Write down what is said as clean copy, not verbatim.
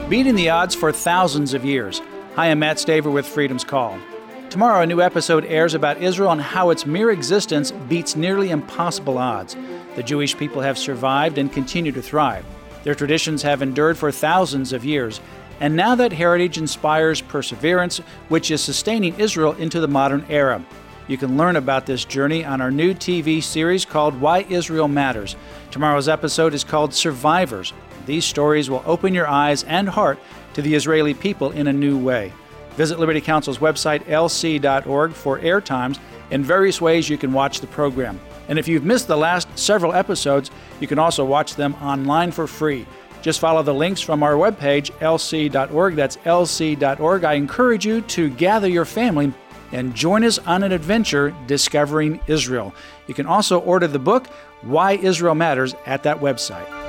beating the odds for thousands of years. Hi, I'm Matt Staver with Freedom's Call. Tomorrow, a new episode airs about Israel and how its mere existence beats nearly impossible odds. The Jewish people have survived and continue to thrive. Their traditions have endured for thousands of years, and now that heritage inspires perseverance, which is sustaining Israel into the modern era. You can learn about this journey on our new TV series called Why Israel Matters. Tomorrow's episode is called Survivors. These stories will open your eyes and heart to the Israeli people in a new way. Visit Liberty Counsel's website, lc.org, for airtimes and various ways you can watch the program. And if you've missed the last several episodes, you can also watch them online for free. Just follow the links from our webpage, lc.org. That's lc.org. I encourage you to gather your family and join us on an adventure discovering Israel. You can also order the book, Why Israel Matters, at that website.